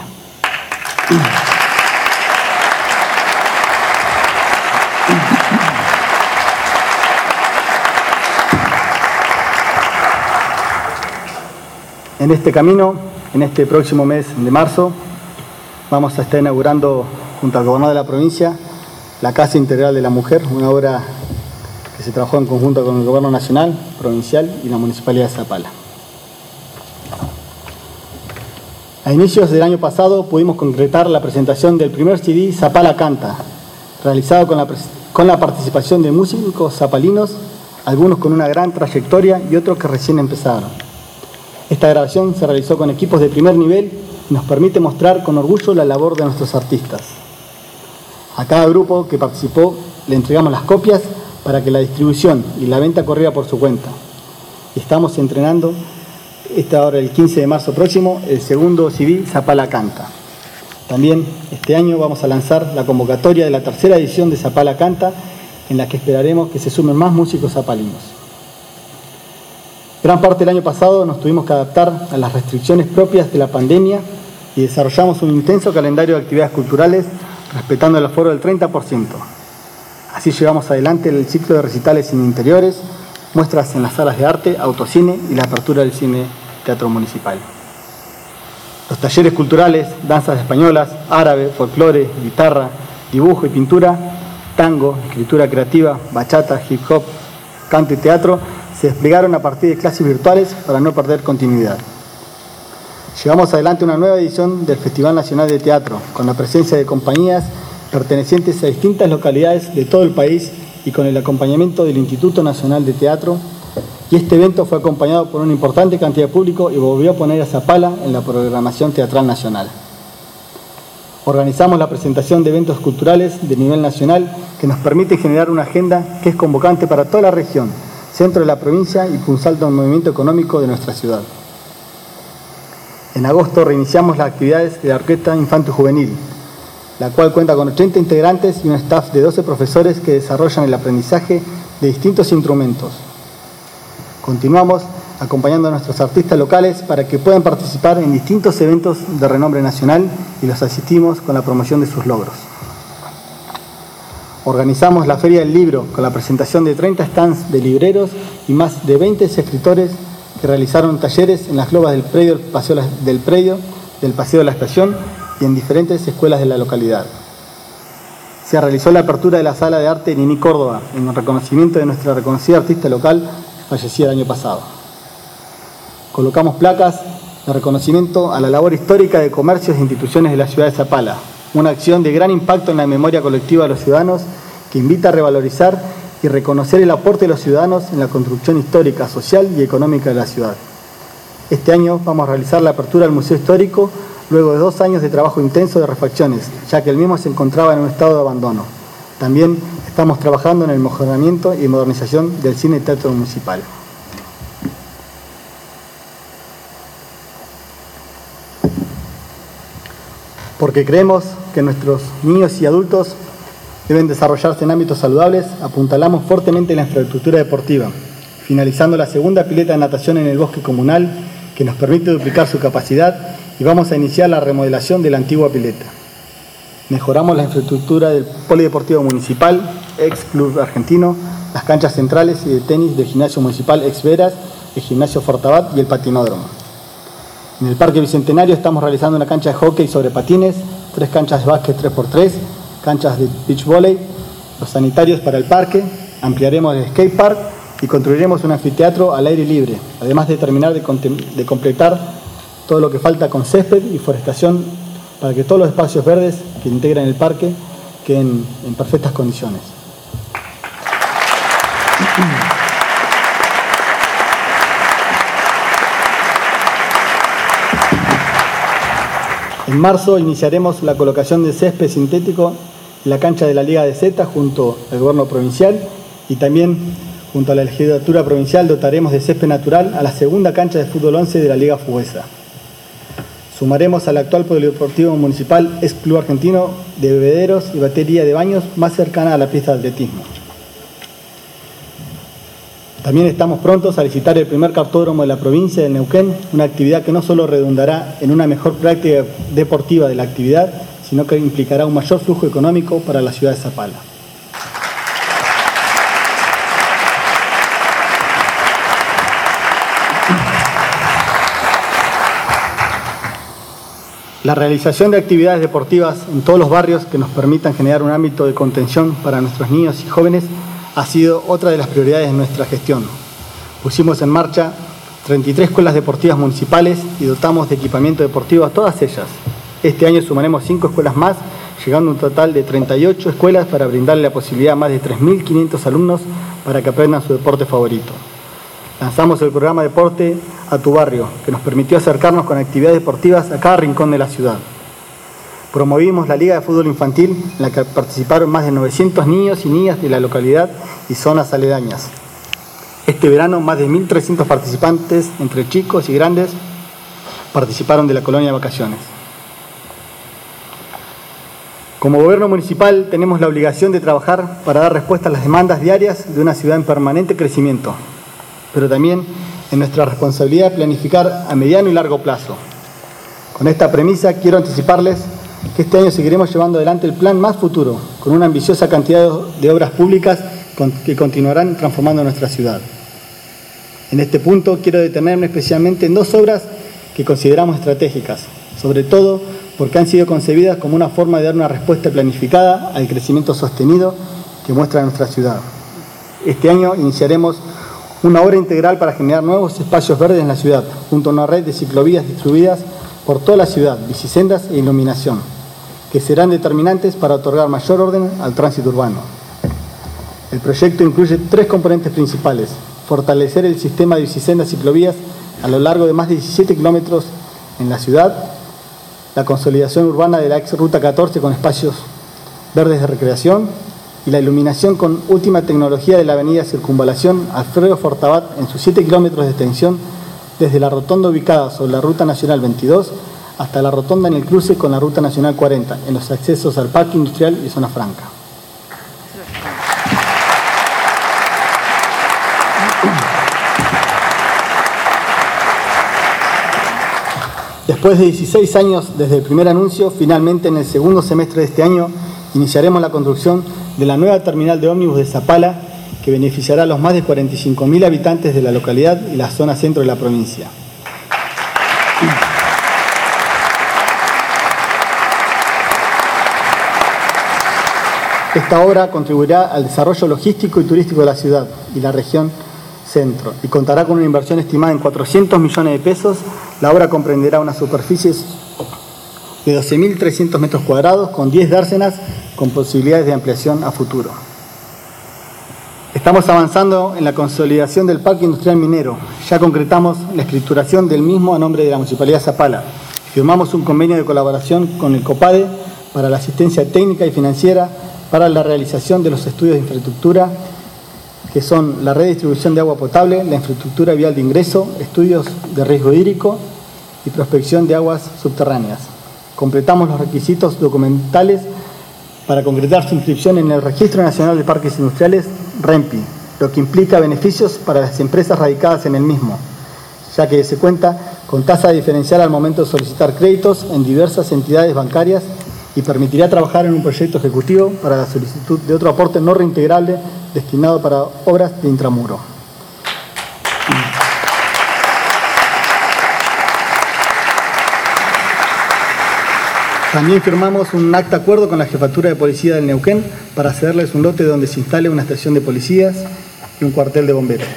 En este camino, en este próximo mes de marzo, vamos a estar inaugurando, junto al gobernador de la provincia, la Casa Integral de la Mujer, una obra que se trabajó en conjunto con el gobierno nacional, provincial y la municipalidad de Zapala. A inicios del año pasado pudimos concretar la presentación del primer C D Zapala Canta, realizado con la, con la participación de músicos zapalinos, algunos con una gran trayectoria y otros que recién empezaron. Esta grabación se realizó con equipos de primer nivel y nos permite mostrar con orgullo la labor de nuestros artistas. A cada grupo que participó le entregamos las copias para que la distribución y la venta corriera por su cuenta. Y estamos entrenando, esta hora el quince de marzo próximo, el segundo C D Zapala Canta. También este año vamos a lanzar la convocatoria de la tercera edición de Zapala Canta, en la que esperaremos que se sumen más músicos zapalinos. Gran parte del año pasado nos tuvimos que adaptar a las restricciones propias de la pandemia y desarrollamos un intenso calendario de actividades culturales respetando el aforo del treinta por ciento. Así llevamos adelante el ciclo de recitales en interiores, muestras en las salas de arte, autocine y la apertura del cine teatro municipal. Los talleres culturales, danzas españolas, árabe, folclore, guitarra, dibujo y pintura, tango, escritura creativa, bachata, hip hop, canto y teatro se desplegaron a partir de clases virtuales para no perder continuidad. Llevamos adelante una nueva edición del Festival Nacional de Teatro, con la presencia de compañías pertenecientes a distintas localidades de todo el país y con el acompañamiento del Instituto Nacional de Teatro, y este evento fue acompañado por una importante cantidad de público y volvió a poner a Zapala en la programación teatral nacional. Organizamos la presentación de eventos culturales de nivel nacional que nos permite generar una agenda que es convocante para toda la región, centro de la provincia y punzal del movimiento económico de nuestra ciudad. En agosto reiniciamos las actividades de la Orquesta Infanto Juvenil, la cual cuenta con ochenta integrantes y un staff de doce profesores que desarrollan el aprendizaje de distintos instrumentos. Continuamos acompañando a nuestros artistas locales para que puedan participar en distintos eventos de renombre nacional y los asistimos con la promoción de sus logros. Organizamos la Feria del Libro con la presentación de treinta stands de libreros y más de veinte escritores que realizaron talleres en las globas del predio, del paseo, del predio, del Paseo de la Estación y en diferentes escuelas de la localidad. Se realizó la apertura de la Sala de Arte Nini Córdoba en reconocimiento de nuestra reconocida artista local fallecida el año pasado. Colocamos placas de reconocimiento a la labor histórica de comercios e instituciones de la ciudad de Zapala, una acción de gran impacto en la memoria colectiva de los ciudadanos que invita a revalorizar y reconocer el aporte de los ciudadanos en la construcción histórica, social y económica de la ciudad. Este año vamos a realizar la apertura del Museo Histórico luego de dos años de trabajo intenso de refacciones, ya que el mismo se encontraba en un estado de abandono. También estamos trabajando en el mejoramiento y modernización del cine teatro municipal. Porque creemos que nuestros niños y adultos deben desarrollarse en ámbitos saludables, apuntalamos fuertemente la infraestructura deportiva, finalizando la segunda pileta de natación en el bosque comunal, que nos permite duplicar su capacidad, y vamos a iniciar la remodelación de la antigua pileta. Mejoramos la infraestructura del polideportivo municipal, ex Club Argentino, las canchas centrales y de tenis del gimnasio municipal ex Veras, el gimnasio Fortabat y el patinódromo. En el Parque Bicentenario estamos realizando una cancha de hockey sobre patines, tres canchas de básquet tres por tres, canchas de beach volley, los sanitarios para el parque, ampliaremos el skate park y construiremos un anfiteatro al aire libre, además de terminar de, de completar todo lo que falta con césped y forestación para que todos los espacios verdes que integran el parque queden en perfectas condiciones. En marzo iniciaremos la colocación de césped sintético en la cancha de la Liga de Zeta junto al gobierno provincial y también junto a la legislatura provincial dotaremos de césped natural a la segunda cancha de fútbol once de la Liga Fuguesa. Sumaremos al actual polideportivo municipal ex Club Argentino de bebederos y batería de baños más cercana a la pista de atletismo. También estamos prontos a licitar el primer cartódromo de la provincia de Neuquén, una actividad que no solo redundará en una mejor práctica deportiva de la actividad, sino que implicará un mayor flujo económico para la ciudad de Zapala. La realización de actividades deportivas en todos los barrios que nos permitan generar un ámbito de contención para nuestros niños y jóvenes ha sido otra de las prioridades de nuestra gestión. Pusimos en marcha treinta y tres escuelas deportivas municipales y dotamos de equipamiento deportivo a todas ellas. Este año sumaremos cinco escuelas más, llegando a un total de treinta y ocho escuelas para brindarle la posibilidad a más de tres mil quinientos alumnos para que aprendan su deporte favorito. Lanzamos el programa Deporte a tu Barrio, que nos permitió acercarnos con actividades deportivas a cada rincón de la ciudad. Promovimos la Liga de Fútbol Infantil, en la que participaron más de novecientos niños y niñas de la localidad y zonas aledañas. Este verano, más de mil trescientos participantes, entre chicos y grandes, participaron de la colonia de vacaciones. Como gobierno municipal, tenemos la obligación de trabajar para dar respuesta a las demandas diarias de una ciudad en permanente crecimiento, pero también es nuestra responsabilidad planificar a mediano y largo plazo. Con esta premisa quiero anticiparles que este año seguiremos llevando adelante el plan Más Futuro, con una ambiciosa cantidad de obras públicas que continuarán transformando nuestra ciudad. En este punto quiero detenerme especialmente en dos obras que consideramos estratégicas, sobre todo porque han sido concebidas como una forma de dar una respuesta planificada al crecimiento sostenido que muestra nuestra ciudad. Este año iniciaremos una obra integral para generar nuevos espacios verdes en la ciudad, junto a una red de ciclovías distribuidas por toda la ciudad, bicisendas e iluminación, que serán determinantes para otorgar mayor orden al tránsito urbano. El proyecto incluye tres componentes principales: fortalecer el sistema de bicisendas y ciclovías a lo largo de más de diecisiete kilómetros en la ciudad, la consolidación urbana de la ex Ruta catorce con espacios verdes de recreación y la iluminación con última tecnología de la avenida Circunvalación Alfredo Fortabat en sus siete kilómetros de extensión, desde la rotonda ubicada sobre la Ruta Nacional veintidós hasta la rotonda en el cruce con la Ruta Nacional cuarenta, en los accesos al Parque Industrial y Zona Franca. Después de dieciséis años desde el primer anuncio, finalmente en el segundo semestre de este año iniciaremos la construcción de la nueva terminal de ómnibus de Zapala, que beneficiará a los más de cuarenta y cinco mil habitantes de la localidad y la zona centro de la provincia. Esta obra contribuirá al desarrollo logístico y turístico de la ciudad y la región centro y contará con una inversión estimada en cuatrocientos millones de pesos. La obra comprenderá una superficie de doce mil trescientos metros cuadrados con diez dársenas con posibilidades de ampliación a futuro. Estamos avanzando en la consolidación del Parque Industrial Minero. Ya concretamos la escrituración del mismo a nombre de la Municipalidad de Zapala. Firmamos un convenio de colaboración con el COPADE para la asistencia técnica y financiera para la realización de los estudios de infraestructura, que son la red de distribución de agua potable, la infraestructura vial de ingreso, estudios de riesgo hídrico y prospección de aguas subterráneas. completamos los requisitos documentales para concretar su inscripción en el Registro Nacional de Parques Industriales, RENPI, lo que implica beneficios para las empresas radicadas en el mismo, ya que se cuenta con tasa diferencial al momento de solicitar créditos en diversas entidades bancarias y permitirá trabajar en un proyecto ejecutivo para la solicitud de otro aporte no reintegrable destinado para obras de intramuro. También firmamos un acta de acuerdo con la Jefatura de Policía del Neuquén para cederles un lote donde se instale una estación de policías y un cuartel de bomberos.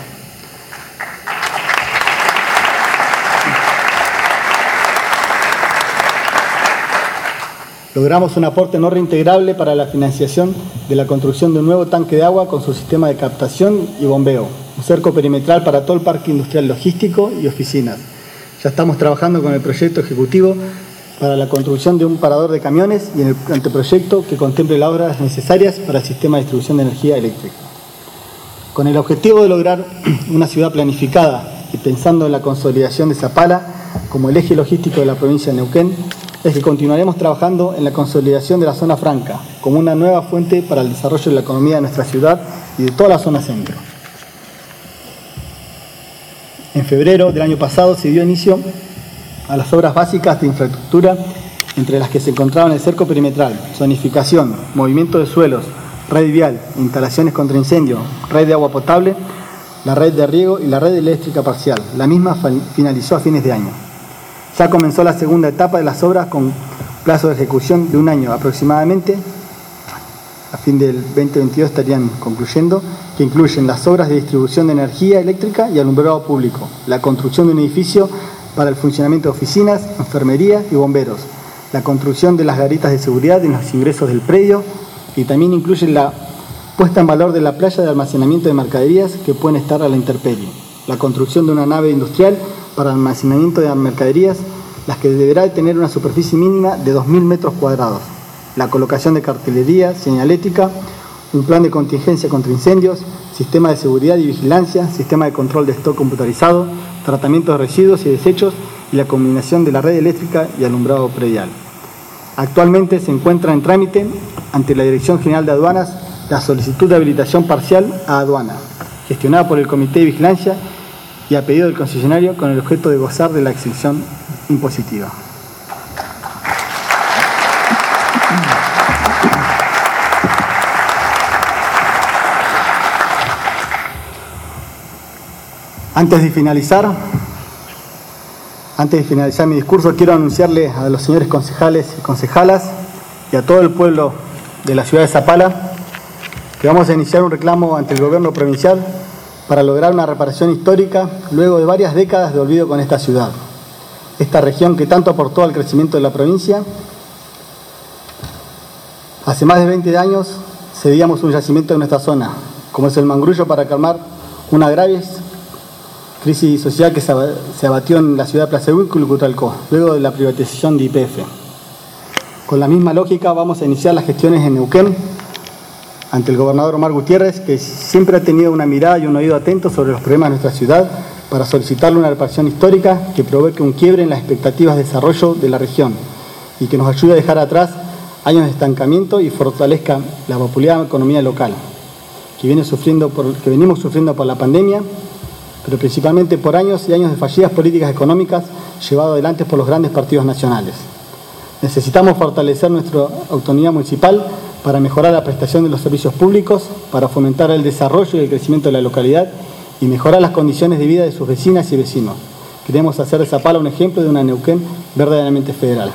Logramos un aporte no reintegrable para la financiación de la construcción de un nuevo tanque de agua con su sistema de captación y bombeo, un cerco perimetral para todo el parque industrial logístico y oficinas. Ya estamos trabajando con el proyecto ejecutivo para la construcción de un parador de camiones y en el anteproyecto que contemple las obras necesarias para el sistema de distribución de energía eléctrica. Con el objetivo de lograr una ciudad planificada y pensando en la consolidación de Zapala como el eje logístico de la provincia de Neuquén, es que continuaremos trabajando en la consolidación de la zona franca como una nueva fuente para el desarrollo de la economía de nuestra ciudad y de toda la zona centro. En febrero del año pasado se dio inicio a las obras básicas de infraestructura, entre las que se encontraban el cerco perimetral, zonificación, movimiento de suelos, red vial, instalaciones contra incendio, red de agua potable, la red de riego y la red eléctrica parcial. La misma finalizó a fines de año. Ya comenzó la segunda etapa de las obras con plazo de ejecución de un año aproximadamente. A fin del veinte veintidós estarían concluyendo, que incluyen las obras de distribución de energía eléctrica y alumbrado público, la construcción de un edificio para el funcionamiento de oficinas, enfermería y bomberos, la construcción de las garitas de seguridad en los ingresos del predio y también incluye la puesta en valor de la playa de almacenamiento de mercaderías que pueden estar a la intemperie, la construcción de una nave industrial para almacenamiento de mercaderías, las que deberá tener una superficie mínima de dos mil metros cuadrados, la colocación de cartelería, señalética, un plan de contingencia contra incendios, sistema de seguridad y vigilancia, sistema de control de stock computarizado, tratamiento de residuos y desechos y la combinación de la red eléctrica y alumbrado predial. Actualmente se encuentra en trámite ante la Dirección General de Aduanas la solicitud de habilitación parcial a aduana, gestionada por el Comité de Vigilancia y a pedido del concesionario con el objeto de gozar de la exención impositiva. Antes de finalizar, antes de finalizar mi discurso, quiero anunciarle a los señores concejales y concejalas y a todo el pueblo de la ciudad de Zapala que vamos a iniciar un reclamo ante el gobierno provincial para lograr una reparación histórica luego de varias décadas de olvido con esta ciudad. Esta región que tanto aportó al crecimiento de la provincia. Hace más de veinte años cedíamos un yacimiento en nuestra zona, como es el Mangrullo, para calmar una grave crisis social que se abatió en la ciudad de Plaza Huico y Cutralcó, luego de la privatización de Y P F. Con la misma lógica vamos a iniciar las gestiones en Neuquén ante el gobernador Omar Gutiérrez, que siempre ha tenido una mirada y un oído atento sobre los problemas de nuestra ciudad, para solicitarle una reparación histórica que provoque un quiebre en las expectativas de desarrollo de la región y que nos ayude a dejar atrás años de estancamiento y fortalezca la popular economía local, que, viene sufriendo por, que venimos sufriendo por la pandemia, pero principalmente por años y años de fallidas políticas económicas llevadas adelante por los grandes partidos nacionales. Necesitamos fortalecer nuestra autonomía municipal para mejorar la prestación de los servicios públicos, para fomentar el desarrollo y el crecimiento de la localidad y mejorar las condiciones de vida de sus vecinas y vecinos. Queremos hacer de Zapala un ejemplo de una Neuquén verdaderamente federal.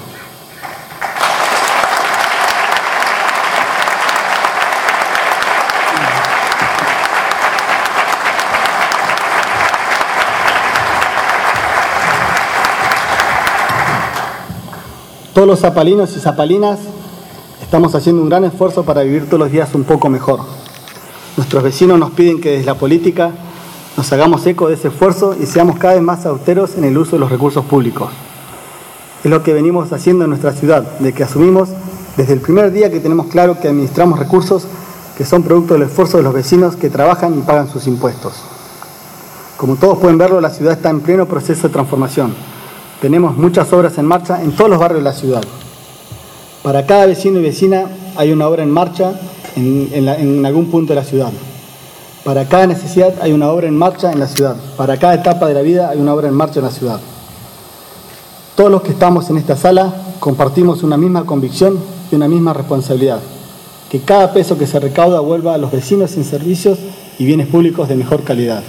Todos los zapalinos y zapalinas estamos haciendo un gran esfuerzo para vivir todos los días un poco mejor. Nuestros vecinos nos piden que desde la política nos hagamos eco de ese esfuerzo y seamos cada vez más austeros en el uso de los recursos públicos. Es lo que venimos haciendo en nuestra ciudad, de que asumimos desde el primer día que tenemos claro que administramos recursos que son producto del esfuerzo de los vecinos que trabajan y pagan sus impuestos. Como todos pueden verlo, la ciudad está en pleno proceso de transformación. Tenemos muchas obras en marcha en todos los barrios de la ciudad. Para cada vecino y vecina hay una obra en marcha en, en, la, en algún punto de la ciudad. Para cada necesidad hay una obra en marcha en la ciudad. Para cada etapa de la vida hay una obra en marcha en la ciudad. Todos los que estamos en esta sala compartimos una misma convicción y una misma responsabilidad. Que cada peso que se recauda vuelva a los vecinos en servicios y bienes públicos de mejor calidad.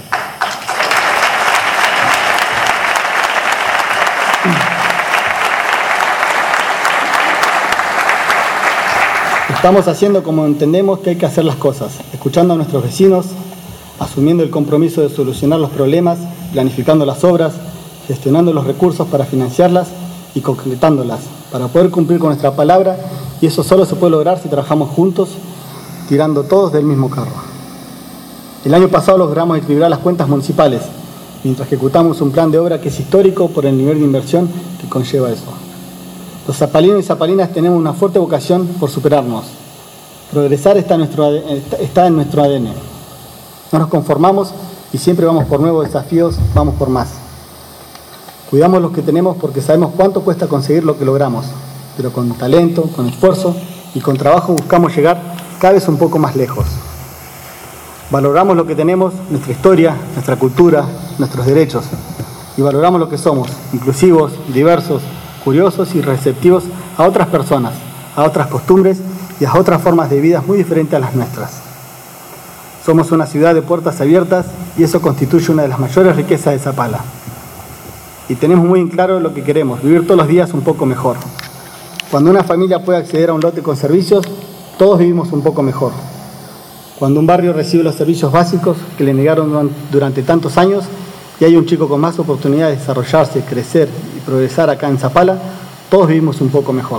Estamos haciendo como entendemos que hay que hacer las cosas, escuchando a nuestros vecinos, asumiendo el compromiso de solucionar los problemas, planificando las obras, gestionando los recursos para financiarlas y concretándolas, para poder cumplir con nuestra palabra, y eso solo se puede lograr si trabajamos juntos, tirando todos del mismo carro. El año pasado logramos equilibrar las cuentas municipales, mientras ejecutamos un plan de obra que es histórico por el nivel de inversión que conlleva eso. Los zapalinos y zapalinas tenemos una fuerte vocación por superarnos. Progresar está en nuestro, está en nuestro A D N. No nos conformamos y siempre vamos por nuevos desafíos, vamos por más. Cuidamos lo que tenemos porque sabemos cuánto cuesta conseguir lo que logramos, pero con talento, con esfuerzo y con trabajo buscamos llegar cada vez un poco más lejos. Valoramos lo que tenemos, nuestra historia, nuestra cultura, nuestros derechos, y valoramos lo que somos, inclusivos, diversos, curiosos y receptivos a otras personas, a otras costumbres y a otras formas de vida muy diferentes a las nuestras. Somos una ciudad de puertas abiertas y eso constituye una de las mayores riquezas de Zapala. Y tenemos muy en claro lo que queremos, vivir todos los días un poco mejor. Cuando una familia puede acceder a un lote con servicios, todos vivimos un poco mejor. Cuando un barrio recibe los servicios básicos que le negaron durante tantos años y hay un chico con más oportunidades de desarrollarse, crecer y progresar acá en Zapala, todos vivimos un poco mejor.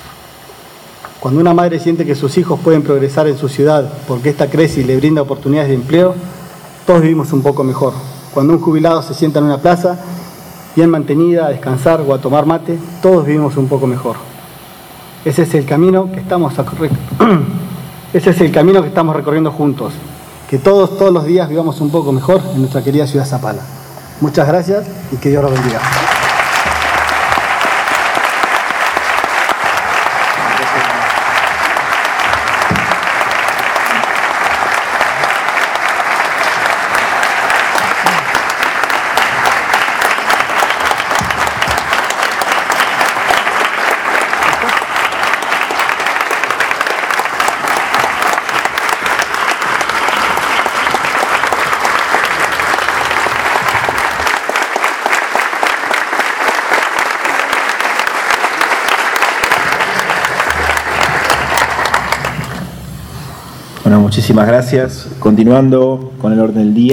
Cuando una madre siente que sus hijos pueden progresar en su ciudad porque ésta crece y le brinda oportunidades de empleo, todos vivimos un poco mejor. Cuando un jubilado se sienta en una plaza, bien mantenida, a descansar o a tomar mate, todos vivimos un poco mejor. Ese es el camino que estamos Ese es el camino que estamos recorriendo juntos. Que todos, todos los días vivamos un poco mejor en nuestra querida ciudad Zapala. Muchas gracias y que Dios los bendiga. Bueno, muchísimas gracias. Continuando con el orden del día.